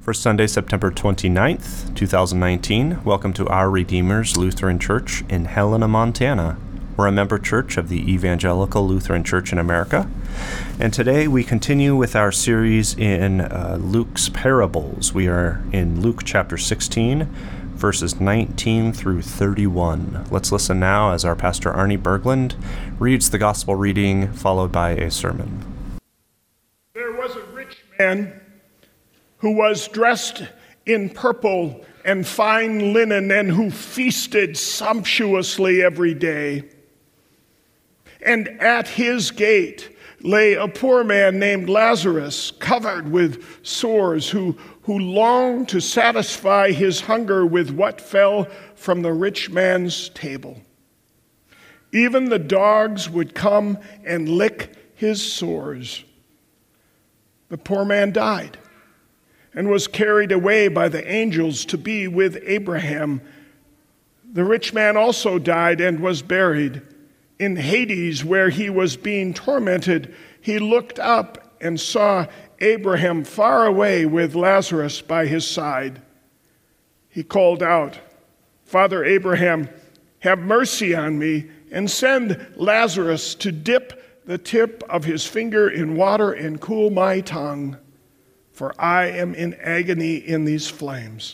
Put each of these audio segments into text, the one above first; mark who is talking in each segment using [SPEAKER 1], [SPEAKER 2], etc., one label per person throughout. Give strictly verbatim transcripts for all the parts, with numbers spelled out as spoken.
[SPEAKER 1] For Sunday, September twenty-ninth, twenty nineteen, welcome to Our Redeemer's Lutheran Church in Helena, Montana. We're a member church of the Evangelical Lutheran Church in America, and today we continue with our series in uh, Luke's parables. We are in Luke chapter sixteen, verses nineteen through thirty-one. Let's listen now as our pastor Arnie Berglund reads the gospel reading, followed by a sermon.
[SPEAKER 2] There was a rich man who was dressed in purple and fine linen and who feasted sumptuously every day. And at his gate lay a poor man named Lazarus, covered with sores, who, who longed to satisfy his hunger with what fell from the rich man's table. Even the dogs would come and lick his sores. The poor man died and was carried away by the angels to be with Abraham. The rich man also died and was buried. In Hades, where he was being tormented, he looked up and saw Abraham far away with Lazarus by his side. He called out, "Father Abraham, have mercy on me and send Lazarus to dip the tip of his finger in water and cool my tongue, for I am in agony in these flames."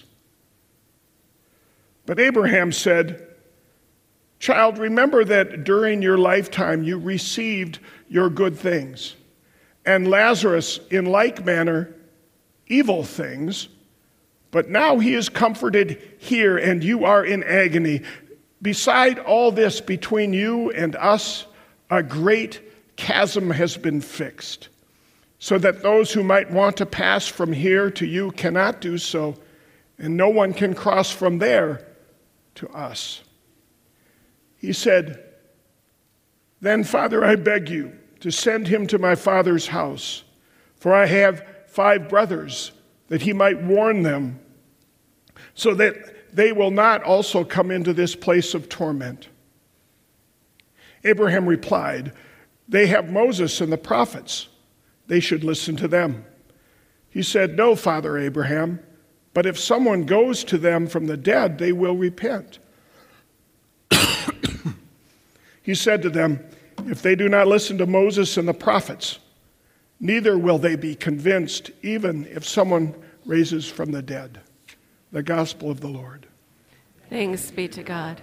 [SPEAKER 2] But Abraham said, "Child, remember that during your lifetime you received your good things, and Lazarus in like manner evil things, but now he is comforted here and you are in agony. Beside all this, between you and us, a great chasm has been fixed, so that those who might want to pass from here to you cannot do so, and no one can cross from there to us." He said, "Then, Father, I beg you to send him to my father's house, for I have five brothers, that he might warn them, so that they will not also come into this place of torment." Abraham replied, "They have Moses and the prophets. They should listen to them." He said, "No, Father Abraham, but if someone goes to them from the dead, they will repent." He said to them, "If they do not listen to Moses and the prophets, neither will they be convinced, even if someone raises from the dead." The gospel of the Lord.
[SPEAKER 3] Thanks be to God.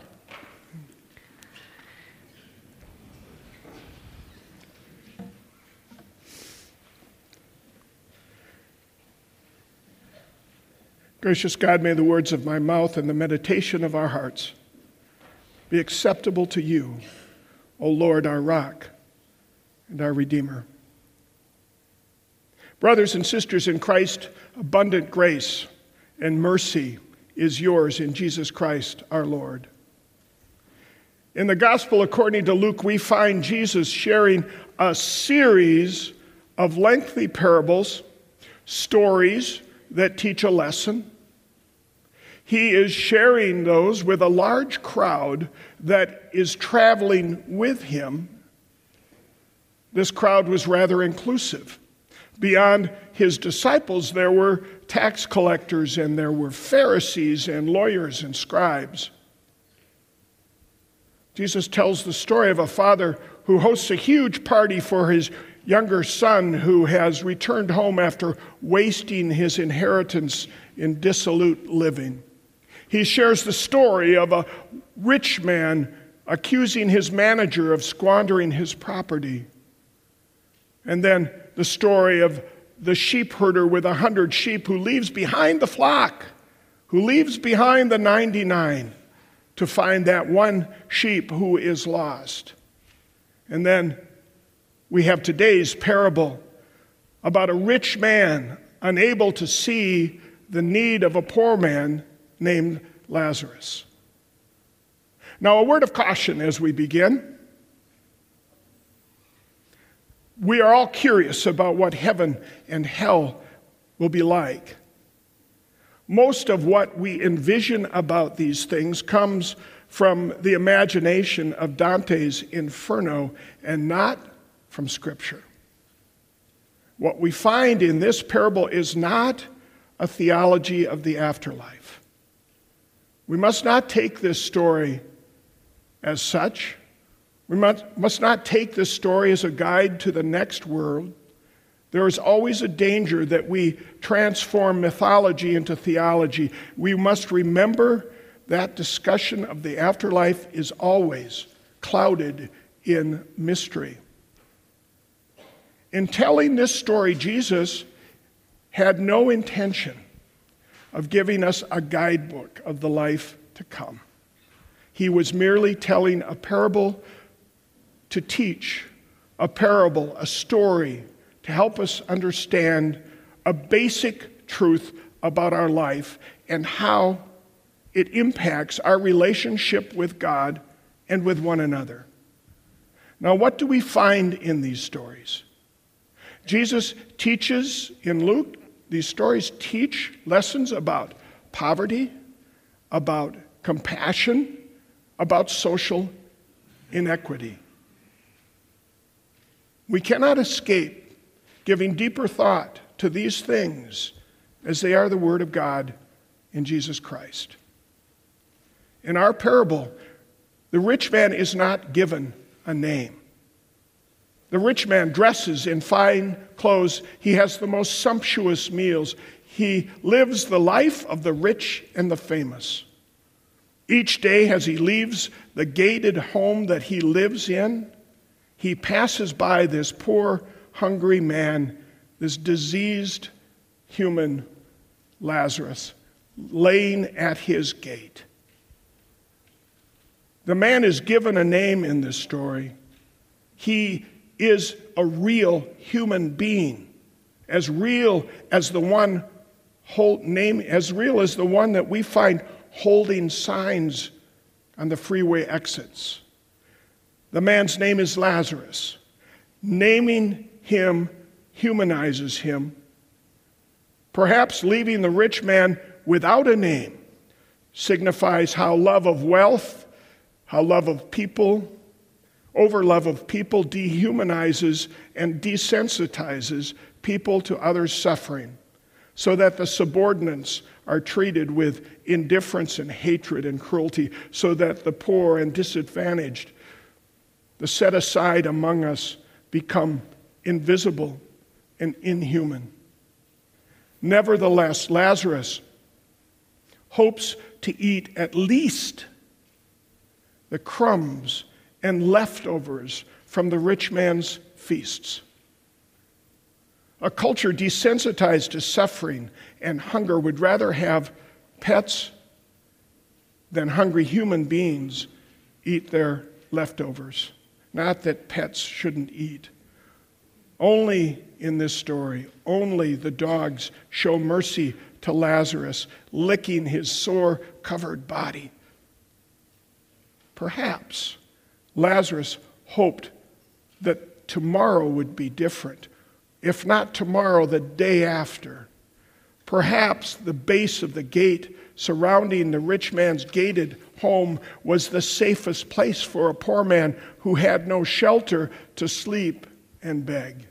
[SPEAKER 2] Gracious God, may the words of my mouth and the meditation of our hearts be acceptable to you, O Lord, our rock and our Redeemer. Brothers and sisters in Christ, abundant grace and mercy is yours in Jesus Christ our Lord. In the gospel according to Luke, we find Jesus sharing a series of lengthy parables, stories that teach a lesson. He is sharing those with a large crowd that is traveling with him. This crowd was rather inclusive. Beyond his disciples, there were tax collectors and there were Pharisees and lawyers and scribes. Jesus tells the story of a father who hosts a huge party for his younger son who has returned home after wasting his inheritance in dissolute living. He shares the story of a rich man accusing his manager of squandering his property. And then the story of the sheep herder with a hundred sheep who leaves behind the flock, who leaves behind the ninety-nine to find that one sheep who is lost. And then we have today's parable about a rich man unable to see the need of a poor man named Lazarus. Now, a word of caution as we begin. We are all curious about what heaven and hell will be like. Most of what we envision about these things comes from the imagination of Dante's Inferno and not from Scripture. What we find in this parable is not a theology of the afterlife. We must not take this story as such. We must, must not take this story as a guide to the next world. There is always a danger that we transform mythology into theology. We must remember that discussion of the afterlife is always clouded in mystery. In telling this story, Jesus had no intention of giving us a guidebook of the life to come. He was merely telling a parable to teach, a parable, a story, to help us understand a basic truth about our life and how it impacts our relationship with God and with one another. Now, what do we find in these stories? Jesus teaches in Luke, these stories teach lessons about poverty, about compassion, about social inequity. We cannot escape giving deeper thought to these things as they are the Word of God in Jesus Christ. In our parable, the rich man is not given a name. The rich man dresses in fine clothes. He has the most sumptuous meals. He lives the life of the rich and the famous. Each day as he leaves the gated home that he lives in, he passes by this poor, hungry man, this diseased human Lazarus, laying at his gate. The man is given a name in this story. He is a real human being, as real as the one hold, name, as real as the one that we find holding signs on the freeway exits. The man's name is Lazarus. Naming him humanizes him. Perhaps leaving the rich man without a name signifies how love of wealth, how love of people, over love of people dehumanizes and desensitizes people to others' suffering, so that the subordinates are treated with indifference and hatred and cruelty, so that the poor and disadvantaged, the set aside among us, become invisible and inhuman. Nevertheless, Lazarus hopes to eat at least the crumbs and leftovers from the rich man's feasts. A culture desensitized to suffering and hunger would rather have pets than hungry human beings eat their leftovers. Not that pets shouldn't eat. Only in this story, only the dogs show mercy to Lazarus, licking his sore-covered body. Perhaps Lazarus hoped that tomorrow would be different. If not tomorrow, the day after. Perhaps the base of the gate surrounding the rich man's gated home was the safest place for a poor man who had no shelter to sleep and beg.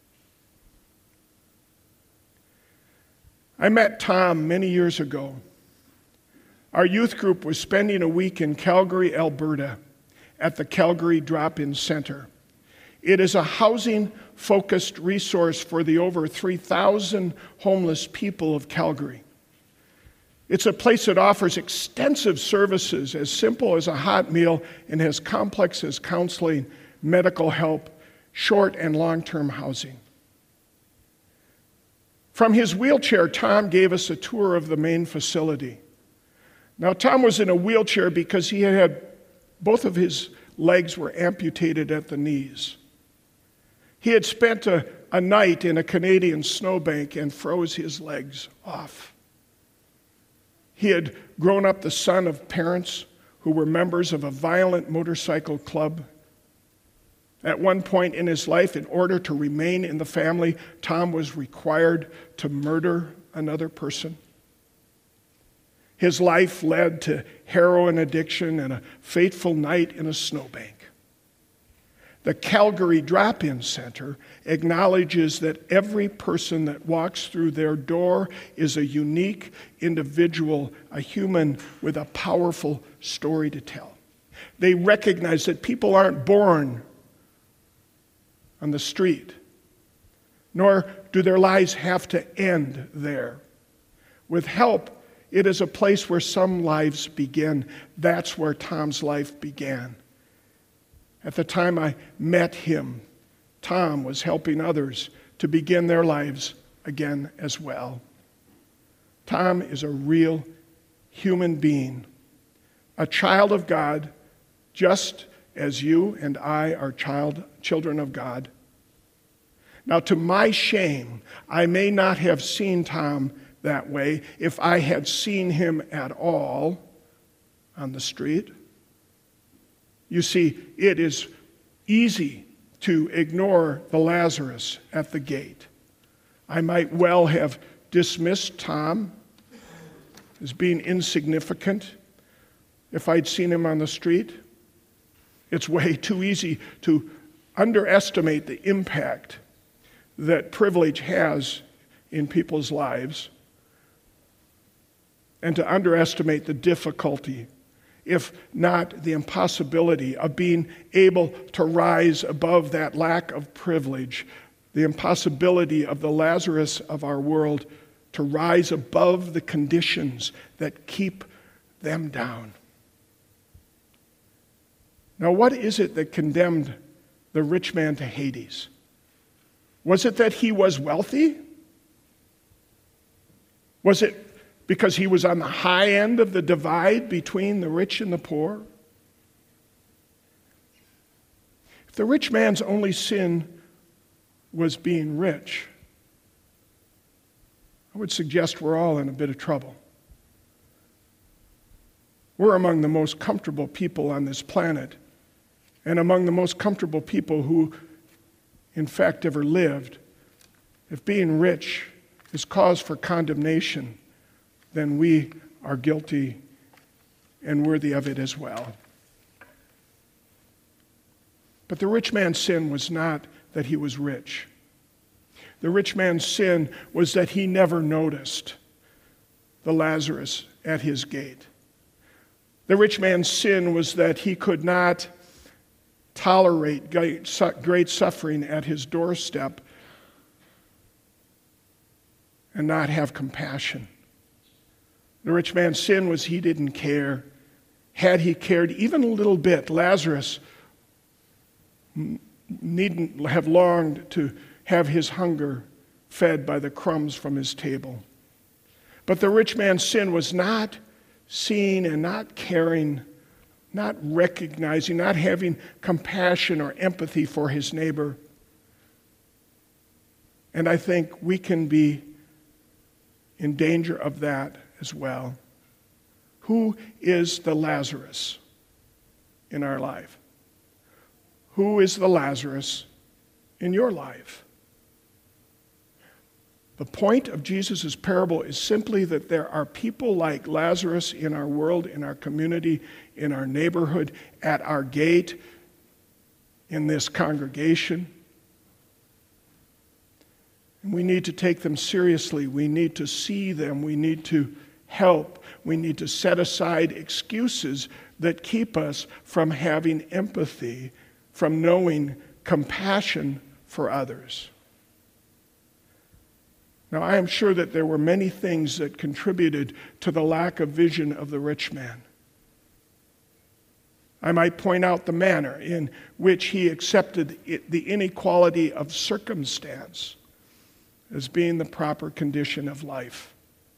[SPEAKER 2] I met Tom many years ago. Our youth group was spending a week in Calgary, Alberta, at the Calgary Drop-In Center. It is a housing-focused resource for the over three thousand homeless people of Calgary. It's a place that offers extensive services as simple as a hot meal and as complex as counseling, medical help, short and long-term housing. From his wheelchair, Tom gave us a tour of the main facility. Now, Tom was in a wheelchair because he had, had both of his legs were amputated at the knees. He had spent a, a night in a Canadian snowbank and froze his legs off. He had grown up the son of parents who were members of a violent motorcycle club. At one point in his life, in order to remain in the family, Tom was required to murder another person. His life led to heroin addiction and a fateful night in a snowbank. The Calgary Drop-In Center acknowledges that every person that walks through their door is a unique individual, a human with a powerful story to tell. They recognize that people aren't born on the street, nor do their lives have to end there. With help, it is a place where some lives begin. That's where Tom's life began. At the time I met him, Tom was helping others to begin their lives again as well. Tom is a real human being, a child of God, just as you and I are child, children of God. Now, to my shame, I may not have seen Tom that way if I had seen him at all on the street. You see, it is easy to ignore the Lazarus at the gate. I might well have dismissed Tom as being insignificant if I'd seen him on the street. It's way too easy to underestimate the impact that privilege has in people's lives and to underestimate the difficulty, if not the impossibility, of being able to rise above that lack of privilege, the impossibility of the Lazarus of our world to rise above the conditions that keep them down. Now, what is it that condemned the rich man to Hades? Was it that he was wealthy? Was it because he was on the high end of the divide between the rich and the poor? If the rich man's only sin was being rich, I would suggest we're all in a bit of trouble. We're among the most comfortable people on this planet, and among the most comfortable people who, in fact, ever lived. If being rich is cause for condemnation, then we are guilty and worthy of it as well. But the rich man's sin was not that he was rich. The rich man's sin was that he never noticed the Lazarus at his gate. The rich man's sin was that he could not tolerate great suffering at his doorstep and not have compassion. The rich man's sin was he didn't care. Had he cared even a little bit, Lazarus needn't have longed to have his hunger fed by the crumbs from his table. But the rich man's sin was not seeing and not caring, not recognizing, not having compassion or empathy for his neighbor. And I think we can be in danger of that as well. Who is the Lazarus in our life? Who is the Lazarus in your life? The point of Jesus' parable is simply that there are people like Lazarus in our world, in our community, in our neighborhood, at our gate, in this congregation. And we need to take them seriously. We need to see them. We need to help. We need to set aside excuses that keep us from having empathy, from knowing compassion for others. Now, I am sure that there were many things that contributed to the lack of vision of the rich man. I might point out the manner in which he accepted it, the inequality of circumstance as being the proper condition of life.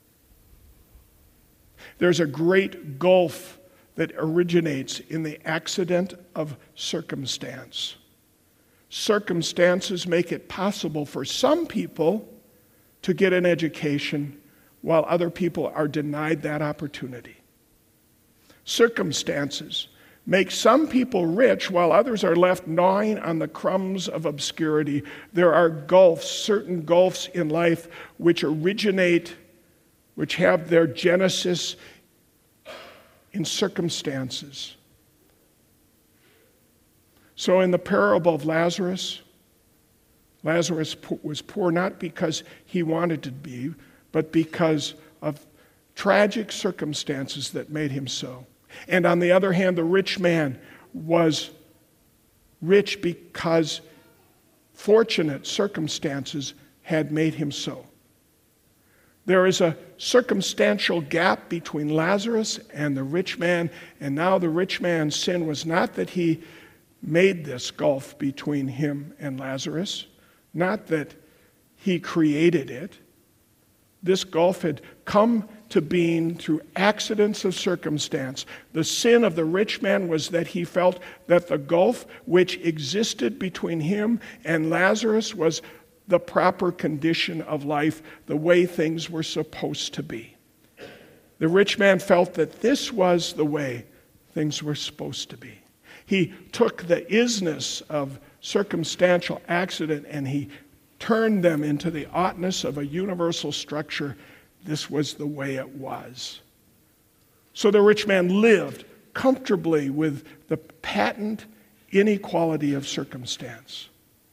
[SPEAKER 2] There's a great gulf that originates in the accident of circumstance. Circumstances make it possible for some people to get an education while other people are denied that opportunity. Circumstances make some people rich while others are left gnawing on the crumbs of obscurity. There are gulfs, certain gulfs in life which originate, which have their genesis in circumstances. So in the parable of Lazarus, Lazarus was poor not because he wanted to be, but because of tragic circumstances that made him so. And on the other hand, the rich man was rich because fortunate circumstances had made him so. There is a circumstantial gap between Lazarus and the rich man, and now the rich man's sin was not that he made this gulf between him and Lazarus, not that he created it. This gulf had come to being through accidents of circumstance. The sin of the rich man was that he felt that the gulf which existed between him and Lazarus was the proper condition of life, the way things were supposed to be. The rich man felt that this was the way things were supposed to be. He took the isness of circumstantial accident and he turned them into the oughtness of a universal structure. This was the way it was. So the rich man lived comfortably with the patent inequality of circumstance.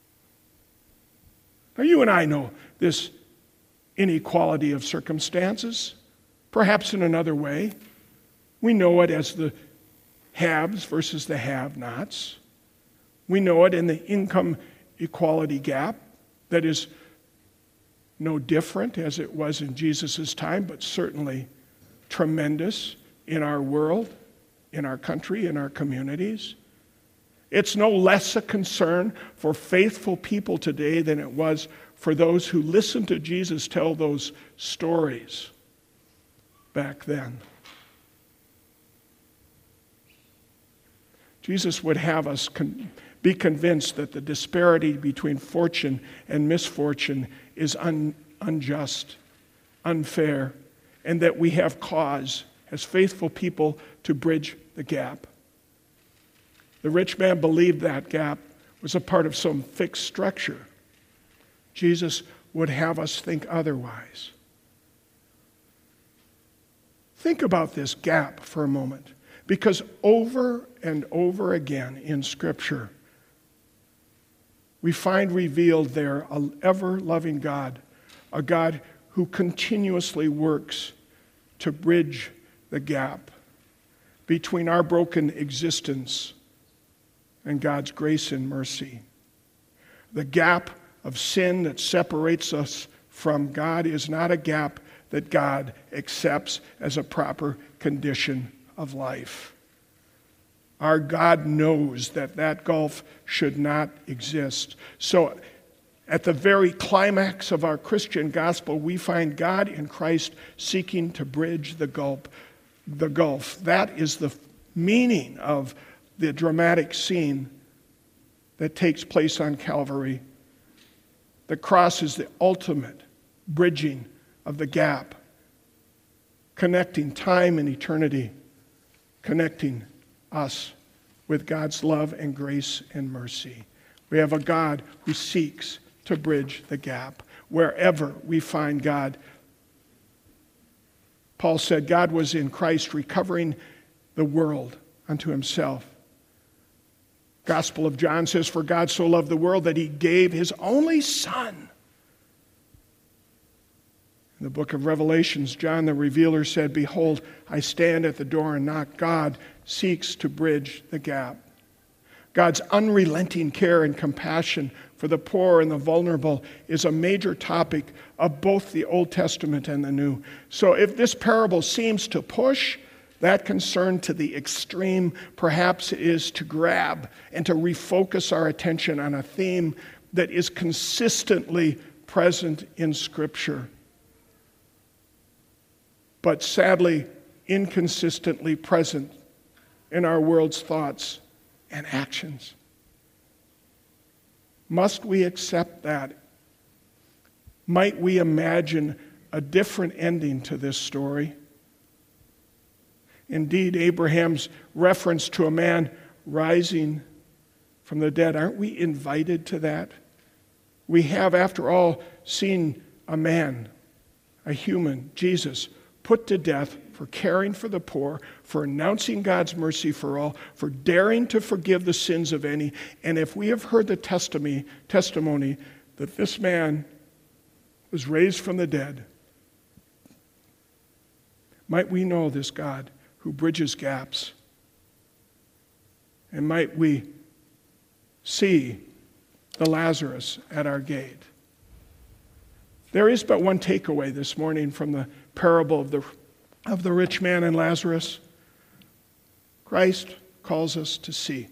[SPEAKER 2] Now, you and I know this inequality of circumstances, perhaps in another way. We know it as the haves versus the have-nots. We know it in the income equality gap that is no different as it was in Jesus' time, but certainly tremendous in our world, in our country, in our communities. It's no less a concern for faithful people today than it was for those who listened to Jesus tell those stories back then. Jesus would have us con- be convinced that the disparity between fortune and misfortune is un- unjust, unfair, and that we have cause as faithful people to bridge the gap. The rich man believed that gap was a part of some fixed structure. Jesus would have us think otherwise. Think about this gap for a moment, because over and over again in Scripture, we find revealed there an ever-loving God, a God who continuously works to bridge the gap between our broken existence and God's grace and mercy. The gap of sin that separates us from God is not a gap that God accepts as a proper condition of life. Our God knows that that gulf should not exist. So at the very climax of our Christian gospel, we find God in Christ seeking to bridge the gulf. The gulf. That is the meaning of the dramatic scene that takes place on Calvary. The cross is the ultimate bridging of the gap, connecting time and eternity, connecting us with God's love and grace and mercy. We have a God who seeks to bridge the gap wherever we find God. Paul said God was in Christ recovering the world unto himself. Gospel of John says, for God so loved the world that he gave his only Son. In the book of Revelations, John the Revealer said, behold, I stand at the door and knock. God seeks to bridge the gap. God's unrelenting care and compassion for the poor and the vulnerable is a major topic of both the Old Testament and the New. So if this parable seems to push that concern to the extreme, perhaps it is to grab and to refocus our attention on a theme that is consistently present in Scripture, but sadly inconsistently present in our world's thoughts and actions. Must we accept that? Might we imagine a different ending to this story? Indeed, Abraham's reference to a man rising from the dead, aren't we invited to that? We have, after all, seen a man, a human, Jesus, put to death for caring for the poor, for announcing God's mercy for all, for daring to forgive the sins of any. And if we have heard the testimony, testimony that this man was raised from the dead, might we know this God who bridges gaps. And might we see the Lazarus at our gate. There is but one takeaway this morning from the parable of the, of the rich man and Lazarus. Christ calls us to see.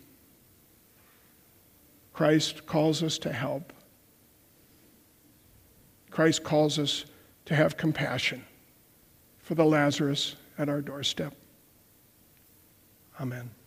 [SPEAKER 2] Christ calls us to help. Christ calls us to have compassion for the Lazarus at our doorstep. Amen.